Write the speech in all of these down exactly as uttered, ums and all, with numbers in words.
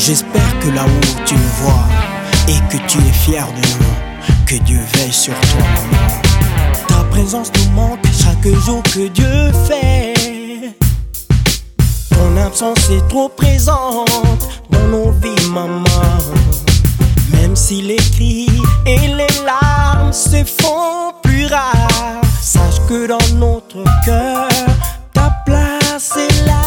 J'espère que là-haut tu nous vois et que tu es fier de nous. Que Dieu veille sur toi, maman. Ta présence nous manque chaque jour que Dieu fait. Ton absence est trop présente dans nos vies, maman. Même si les cris et les larmes se font plus rares, sache que dans notre cœur, ta place est là.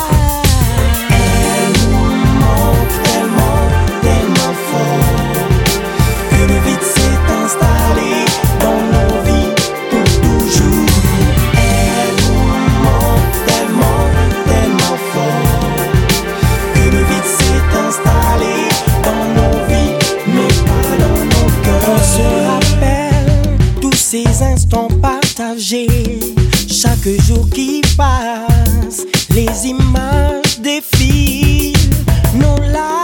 Elle nous manque tellement, tellement fort, que le vide s'est installé dans nos vies pour toujours. Elle nous manque tellement, tellement fort, que le vide s'est installé dans nos vies, mais pas dans nos cœurs. On se rappelle tous ces instants partagés, chaque jour qui passe, les images défilent, nos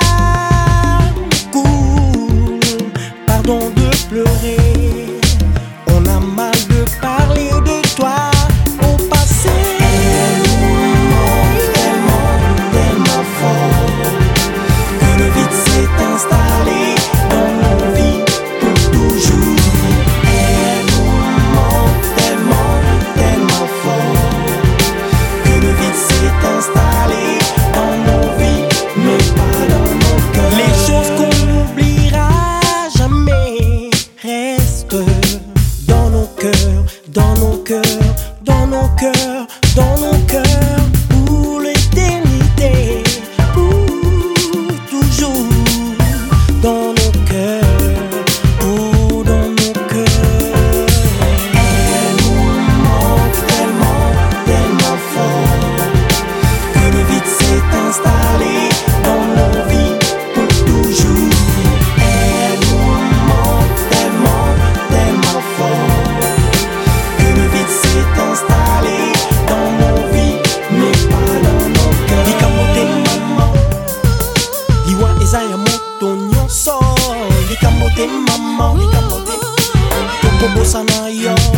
larmes coulent. Pardon de pleurer, on a mal de parler de toi au passé. Elle nous manque tellement, tellement fort, que le vide s'est installé dans nos vies pour toujours. Elle nous manque tellement, tellement fort, que le vide s'est installé dans nos vies, mais pas dans nos cœurs. Les choses qu'on n'oubliera jamais restent dans nos cœurs, dans nos cœurs, dans nos cœurs, dans nos cœurs, pour l'éternité, pour toujours, dans nos cœurs, pour dans nos cœurs. Elle nous manque tellement, tellement fort, que le vide s'est installé dans nos vies pour toujours. Elle nous manque tellement, tellement fort, que le vide s'est installé dans nos vies, mais pas dans nos cœurs. Likamote maman, liwa ezaya moto nyonso. Likamote maman, likamote tokobosa na yo.